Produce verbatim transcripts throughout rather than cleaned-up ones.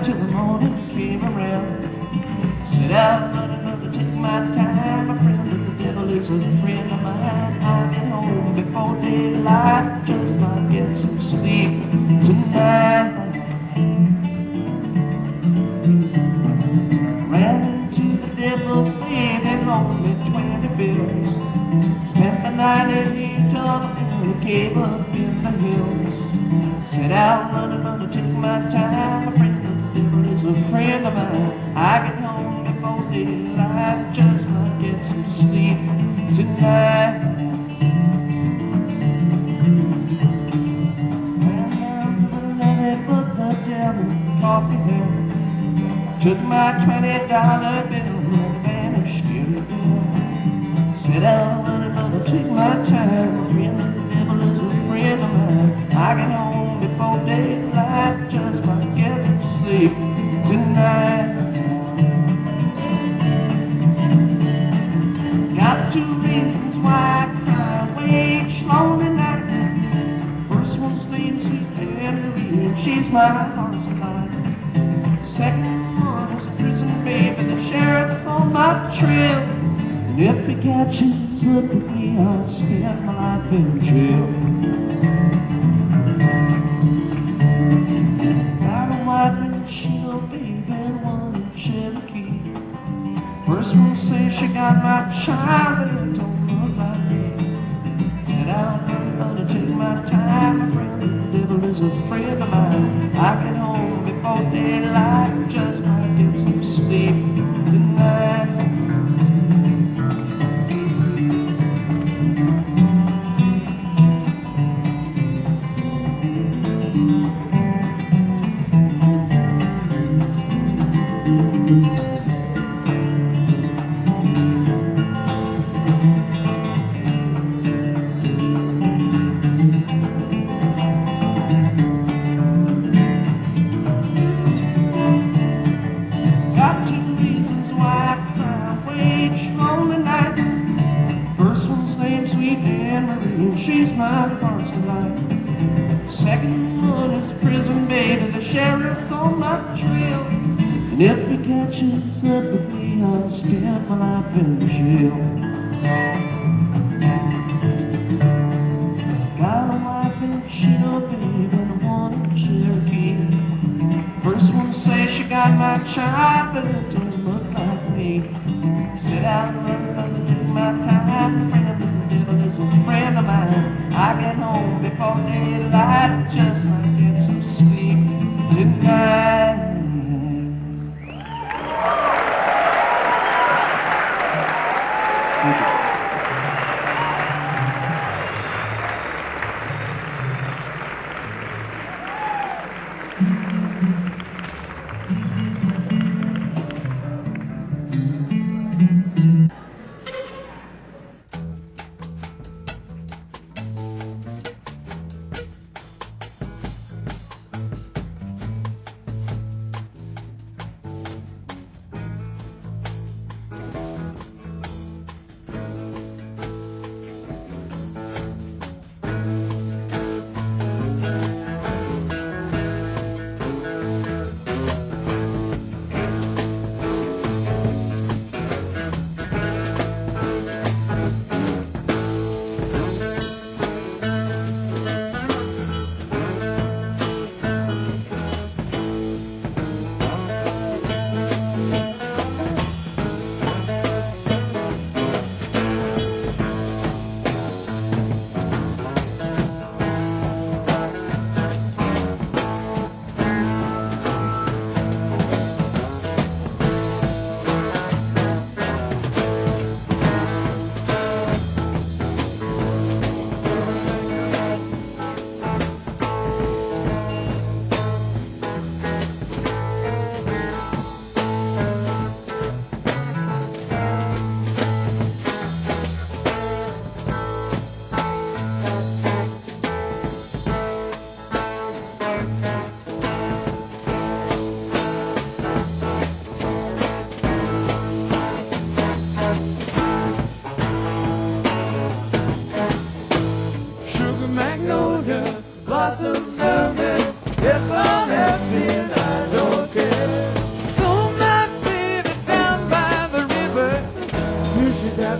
till the morning came around. Sit out, but another take my time. My friend, if the devil is a friend of mine, I'll get home before daylight. Just might get some sleep tonight. Ran into the devil, baby, only twenty bills. Spent the night in Utah in the cave up in the hills. Sit out, running, running, take my time. My friend, the devil is a friend of mine. I get home before daylight, just might get some sleep tonight. Ran down to the levee, put the devil coffee there. Took my twenty dollar bill and vanished in the door. Sit down, running, running, take my time. My friend, the devil is a friend of mine. I get home before daylight, just might get some sleep tonight. Got two reasons why I cry, wage lonely night. First one's Lady Sweet Henry, and she's my heart's delight. Second one is prison baby, the sheriff's on my trail. And if he catches up with me, I'll spend my life in jail. Got a wife and she'll baby, and one in Cherokee. First one says she got my child, but it don't look like me. Sit down, I'm gonna take my time. My friend, the devil is a friend of mine. I get home before daylight, just might get some sleep tonight. She's my heart's delight. Second one is prison baby, the sheriff's on my trail. And if he catches up with me, I'll spend my life in jail. Got a wife and she'll baby, and one in Cherokee. First one says she got my child, but it don't look like me. Sit out, run, run, take my time, friend. The devil is a friend of mine. I get home before daylight, just might get some sleep tonight. Thank you.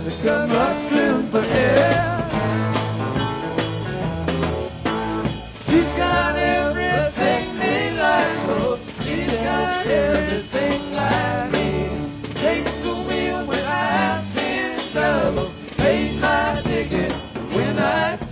to come up soon for air. She's got everything they like, oh, she's got everything I need. Takes the wheel when I see trouble, pays my ticket when I speed.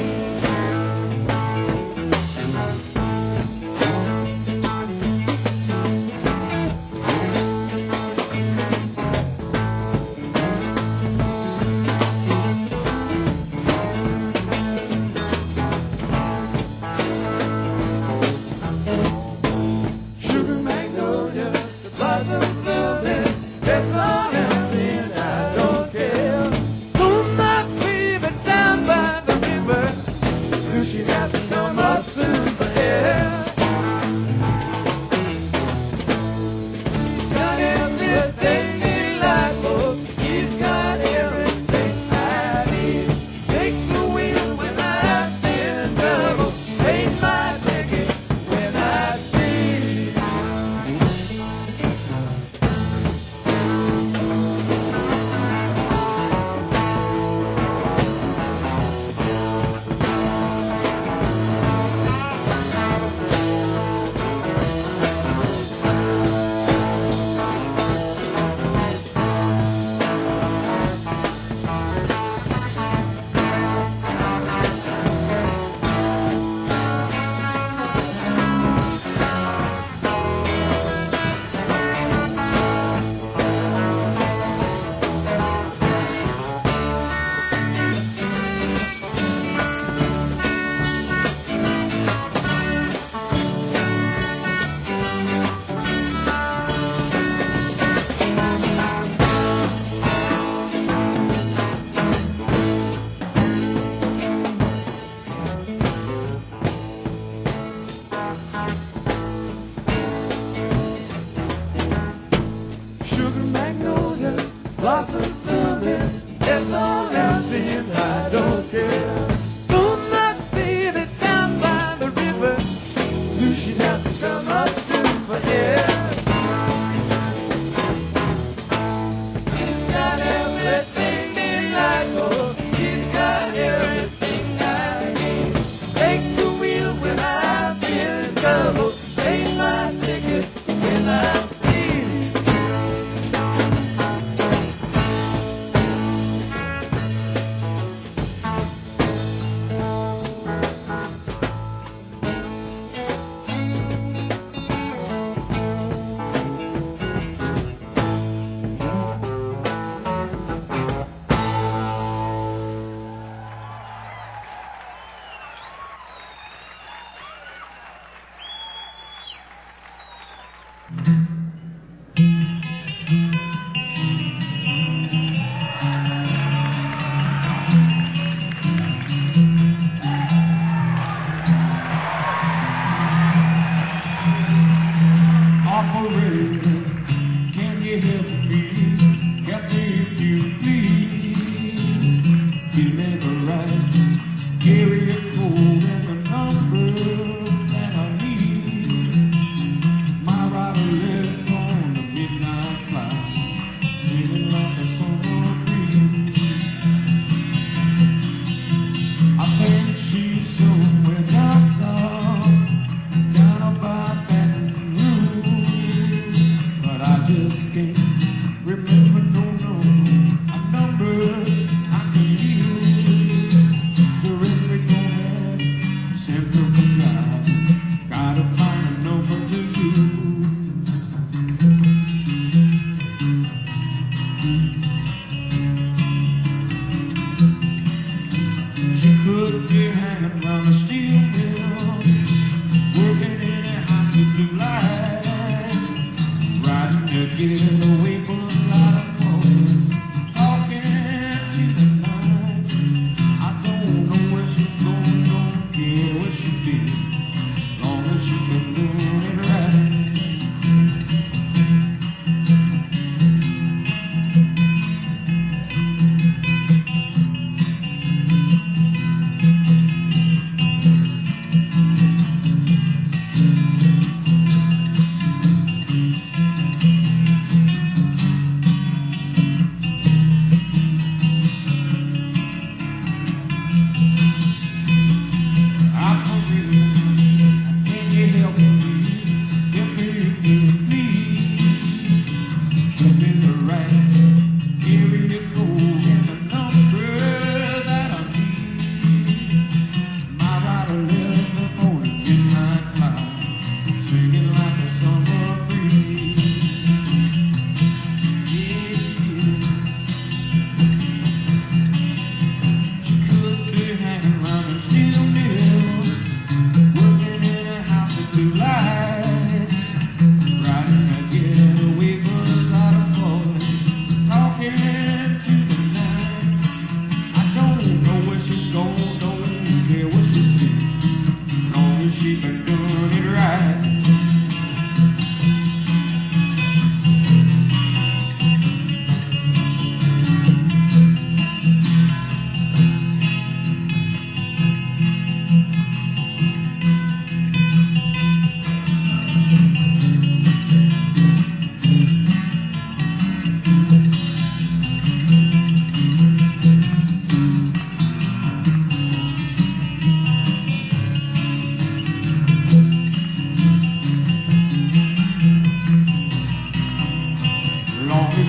Lots of blooming, that's all I'm seeing, I don't care. Soon that baby down by the river, knew she'd have to come up soon for air. She's got everything they like, oh, she's got everything I need. Takes the wheel when I see in trouble, pays my ticket when I just can't remember, no, no.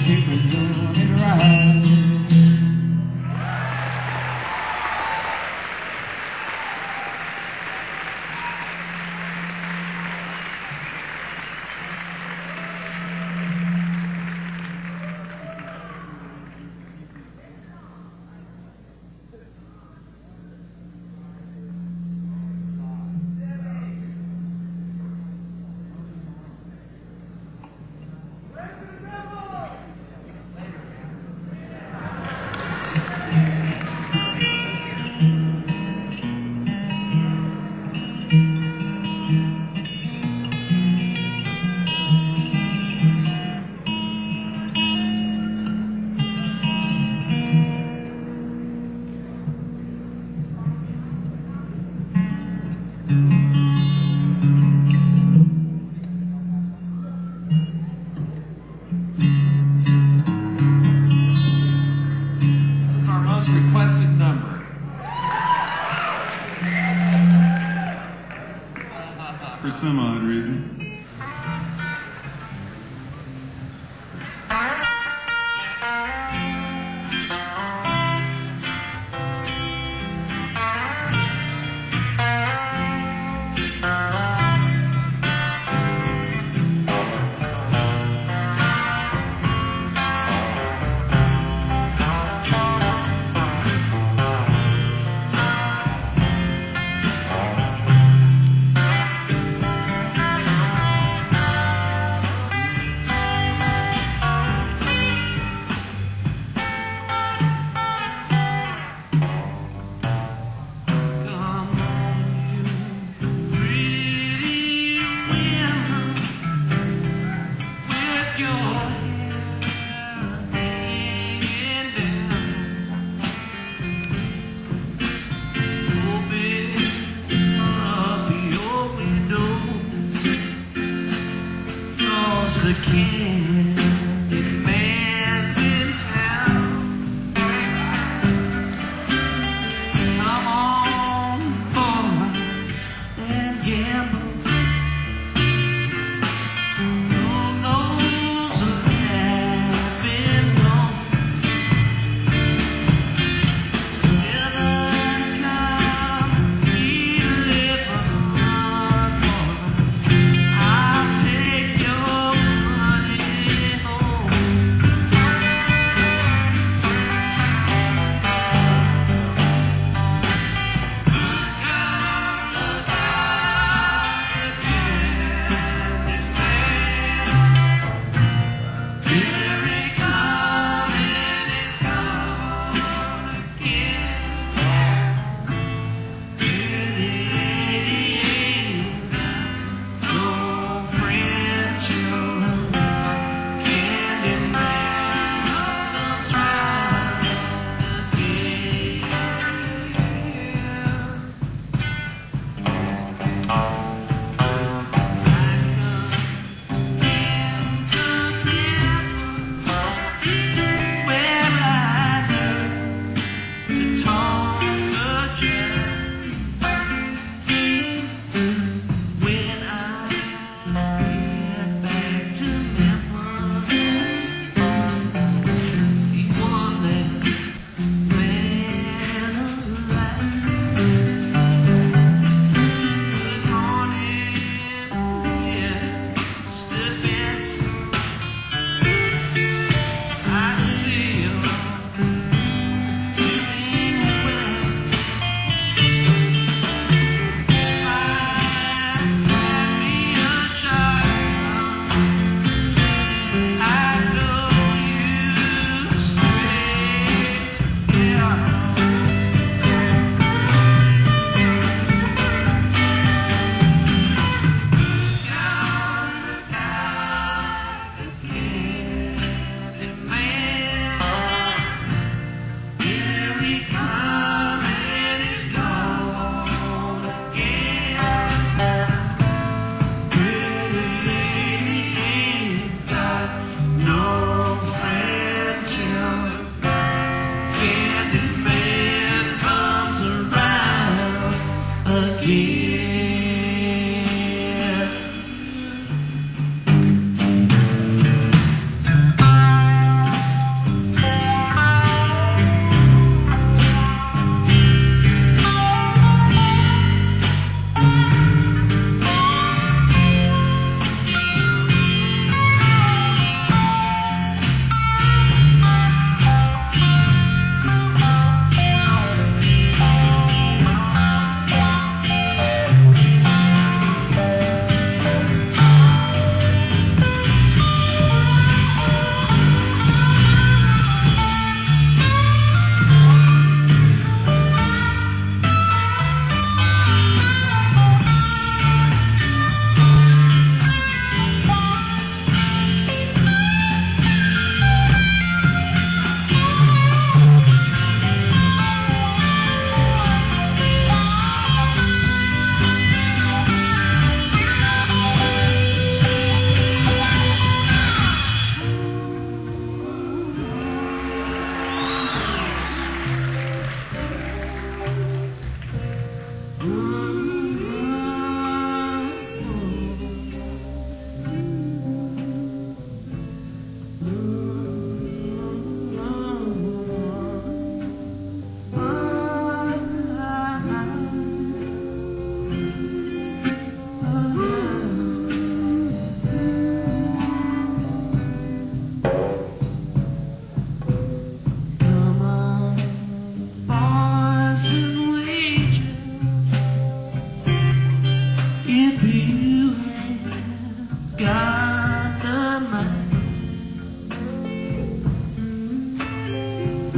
if we're doing it right. Requested number. For some odd reason.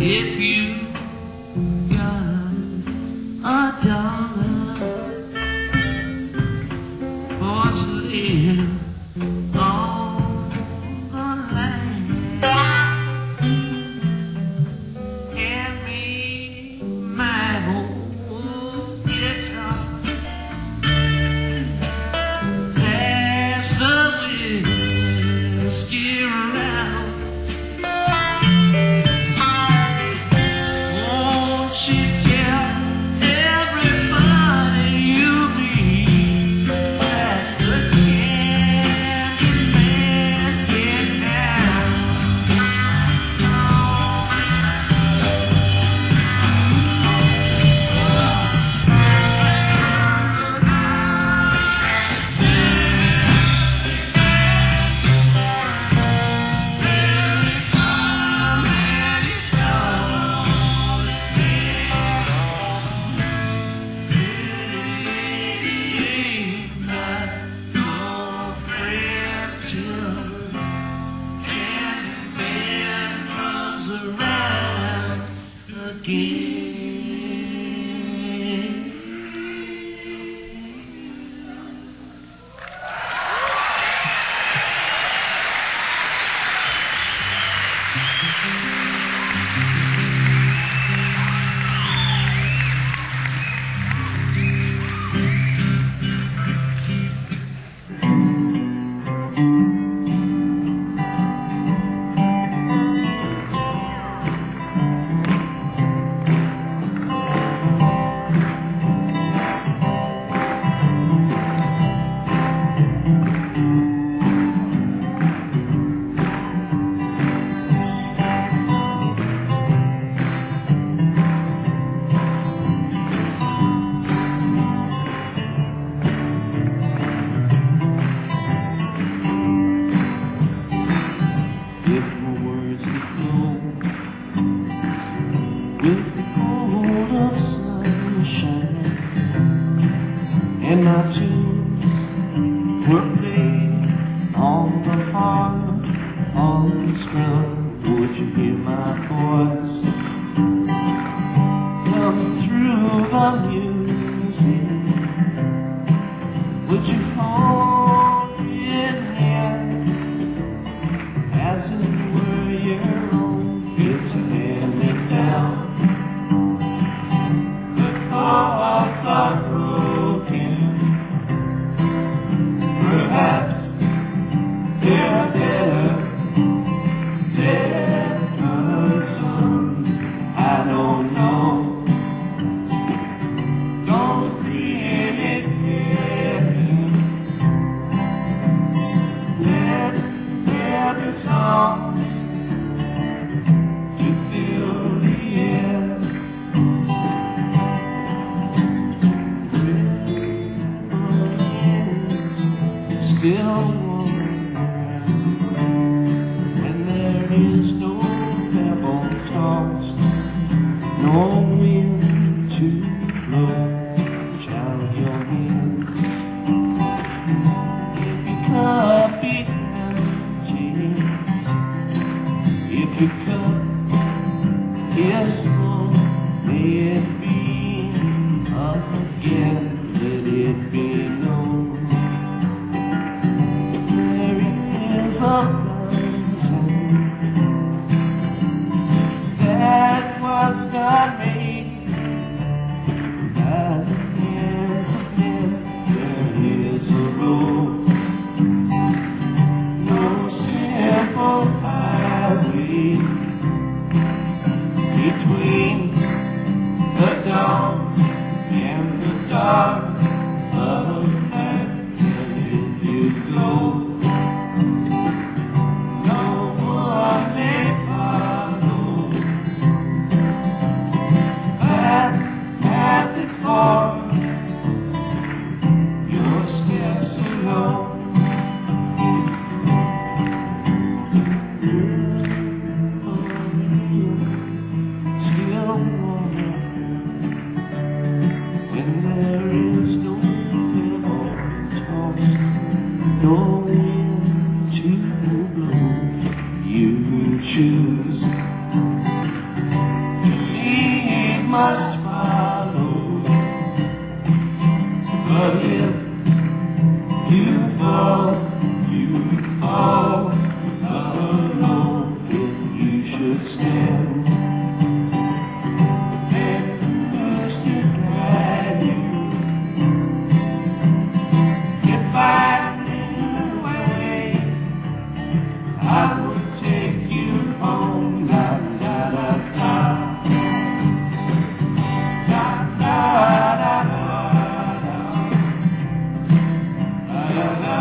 If you got a dollar for to live on the land, hand me my old guitar, pass the whiskey around. With the gold of sunshine, and my tunes were played on the harp, on the strum. Would you hear my voice come through the music? Would you hold me in hand as it were your own? It's hand me down. Hearts are broken. Perhaps they're better dead persons. I don't know. Don't really care. Let there be songs to fill the air. Still when there is no pebble tossed, no wind to blow, child, your hand. If your cup be empty, if your cup is full, may it be up again, let it be known. That was God made. That is a man. There is a road. No simple highway between the dawn and the dark of night. Where did you go? Choose. should stand. And who's to guide you? If I knew the way, I would take you home. La da da da, da da da da, da da da.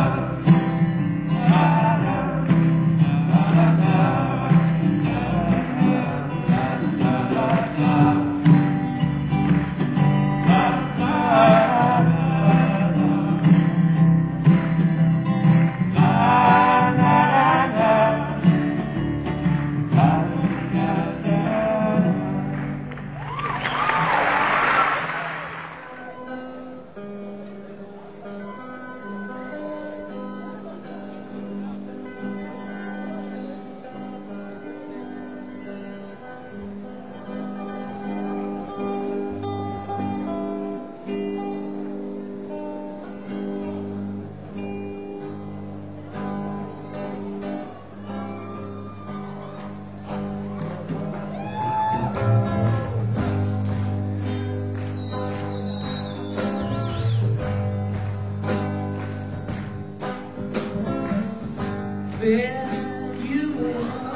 There you are,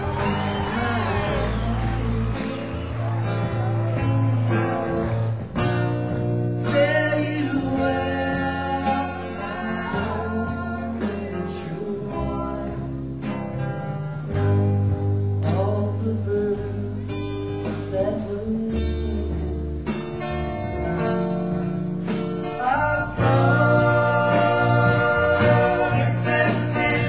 there you are, all the birds that were singing are gone, except you.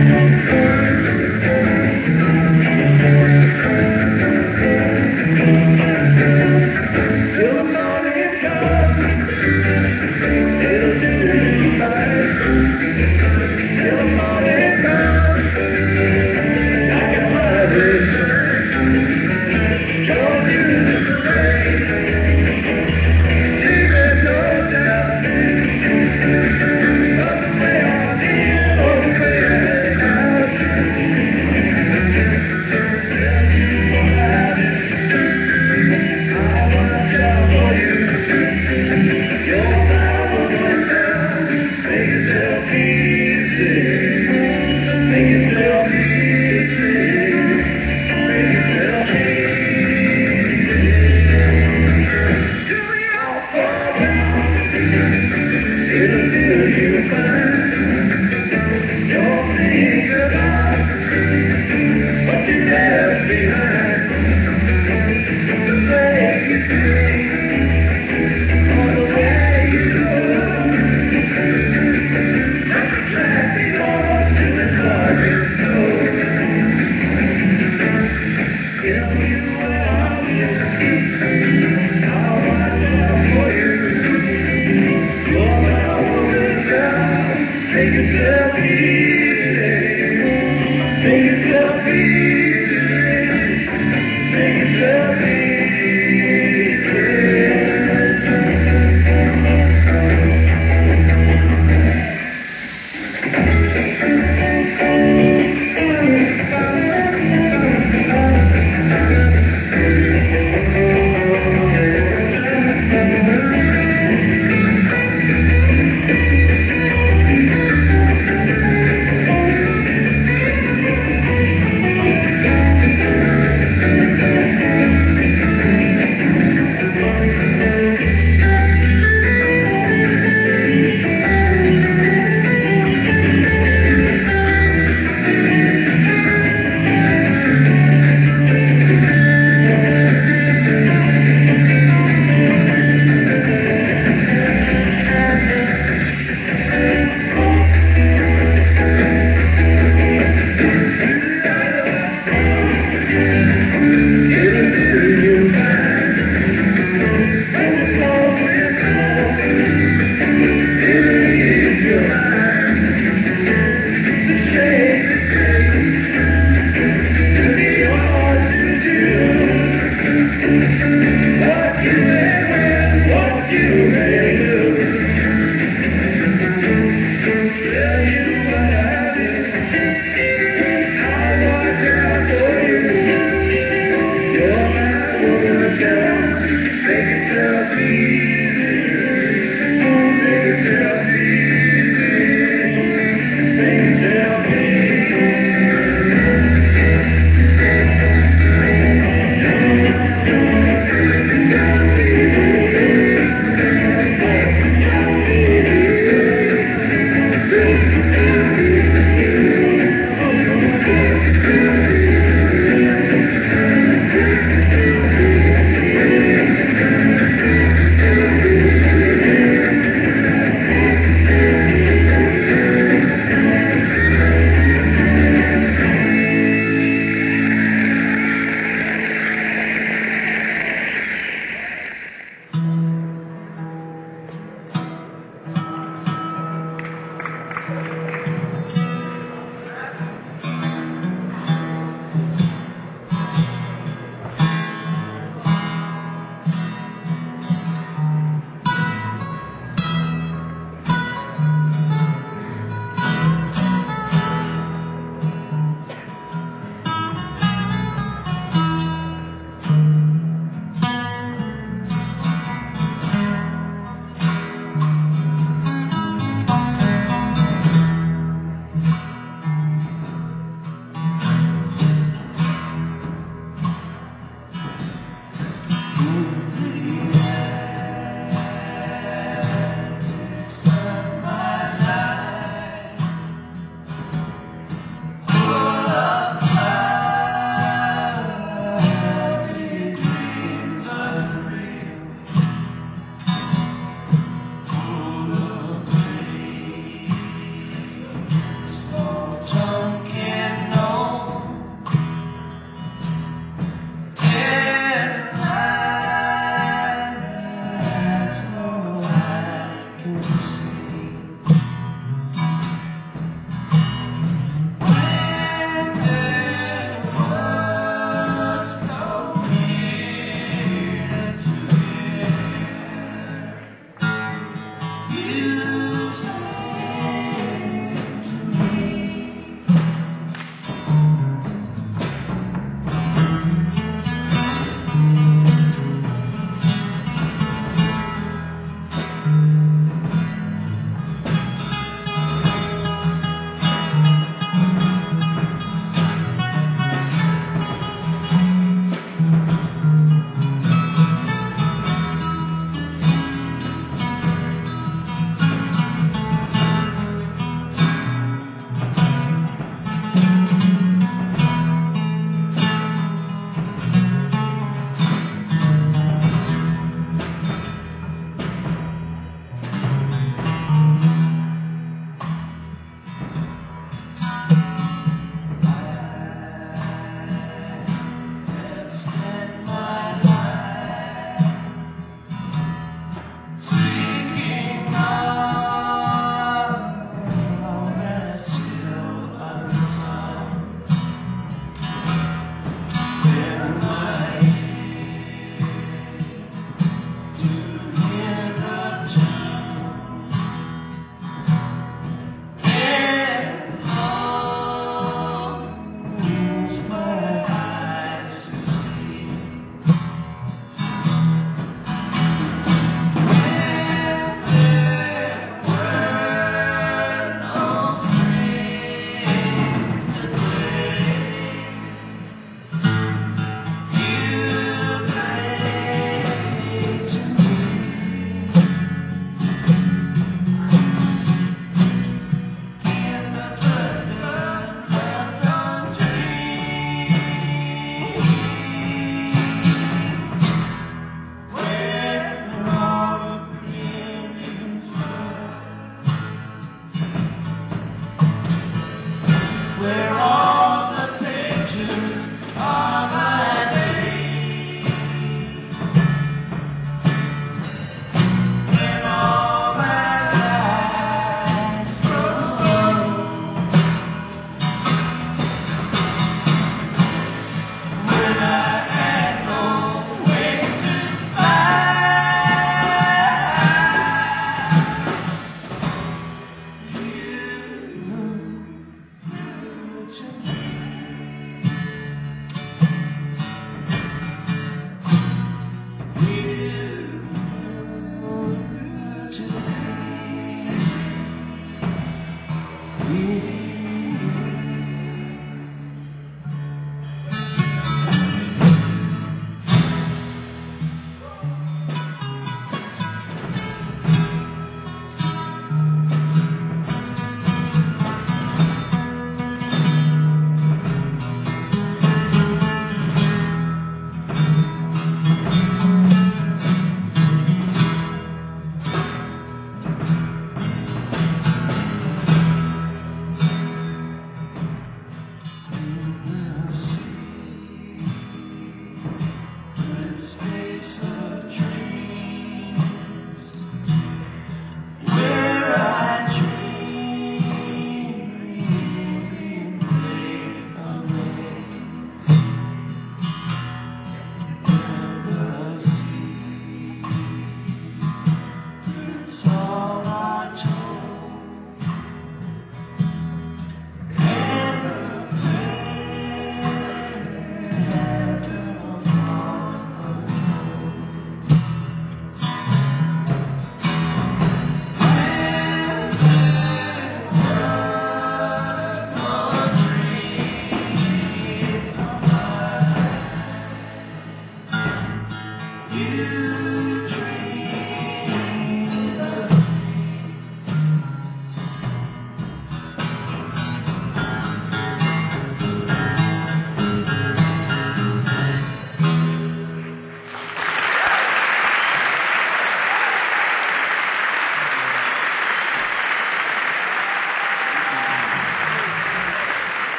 Make yourself easy. Make yourself easy.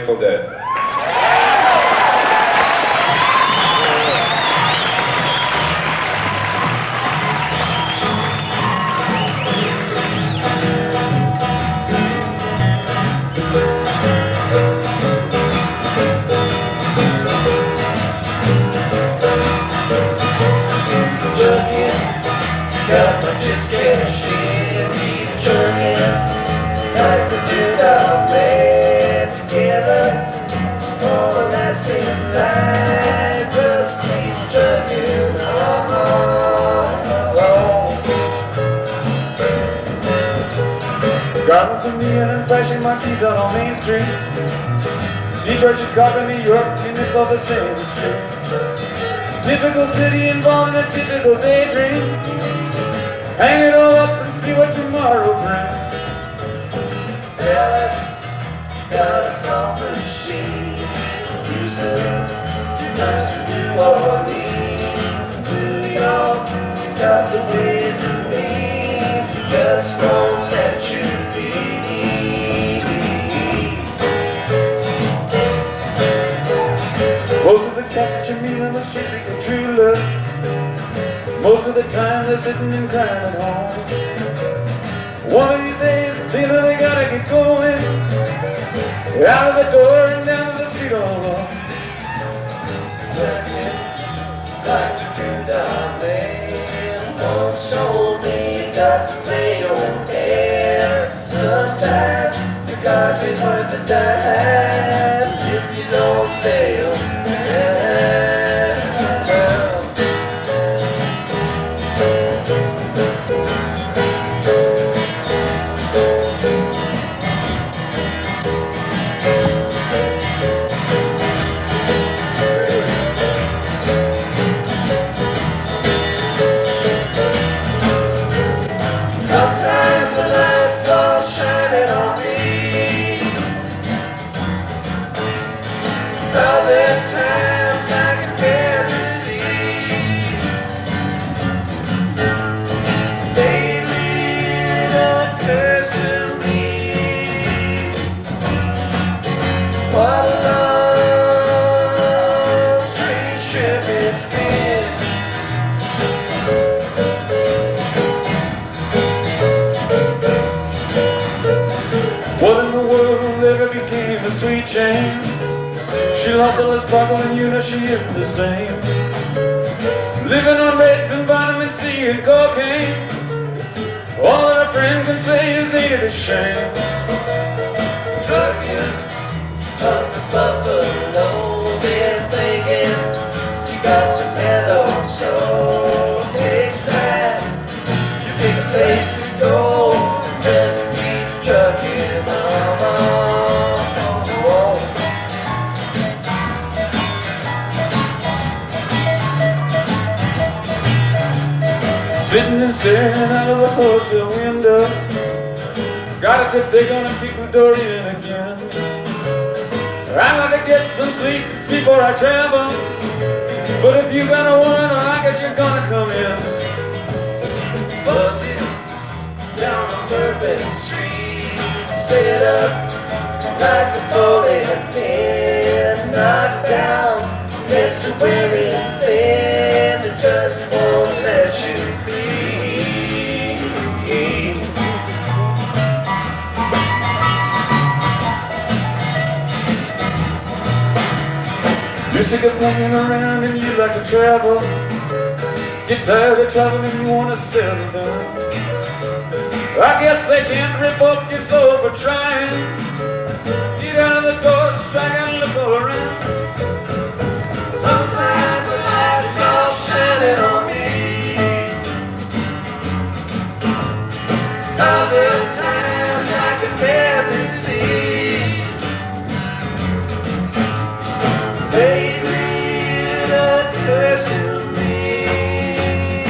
Grateful Dead. Got my chips cashed in, keep chugging, like the two dog band together. All the nights in life, just keep chugging along. Garden to me and flashing my keys out on Main Street. Detroit, Chicago, New York, and it's all the same street. Typical city involving a typical daydream. Hang it all up and see what tomorrow brings. Dallas got a song machine. Houston, nice to New Orleans. New York, got the ways and means. Just won't let you be. Most of the cats that you meet on the street become true love. Most of the time they're sitting and crying at home. One of these days, they know they gotta get going. Out of the door and down to the street all alone. Like to do the man once told me you got to play don't care. Sometimes the cards ain't worth a dime if you don't pay them. Sometimes the lights all shining on me. Other times I can barely see. Lately it occurs to me, what a long, strange trip it's been. What in the world ever became a sweet Jane? She lost all her sparkle and you know she isn't the same. Living on meds and vitamin C and cocaine. All that her friends can say is ain't it a shame. Trucking up to Buffalo, been thinking you got to mellow, so it takes time. You pick a place to go and just keep trucking along. Sitting and staring out of the hotel window. Got a tip they're gonna kick the door in again. I gotta get some sleep before I travel. But if you got a woman, I guess you're gonna come in. Bus it down on Bourbon Street, set up like a bowling pin, knocked down, Mister Wearing thin, that just won't let you be. You're sick of hanging around and you like to travel. Get tired of traveling, you wanna settle down. I guess they can't rip up your soul for trying. Get out of the door, strike out and look all around. Sometimes the lights all shining on me. Other times I can barely see. Lately it occurs to me,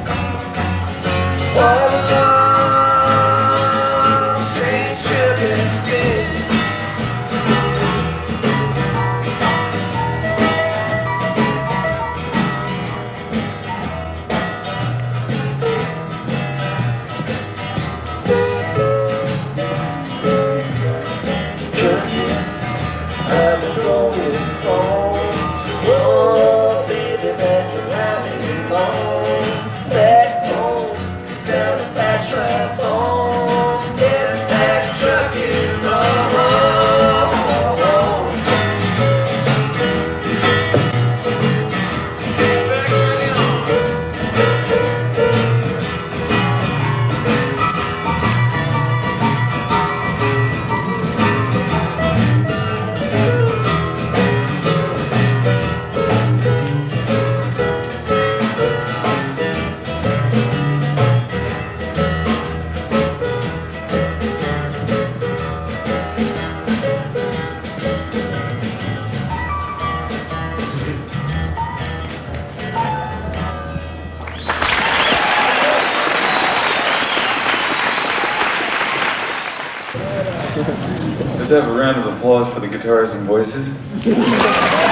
what a long, strange trip it's been. drive me going home. Oh, baby, that you drive me home. Back home, down the patch right home. Get that truck and roll. Let's have a round of applause for the guitars and voices.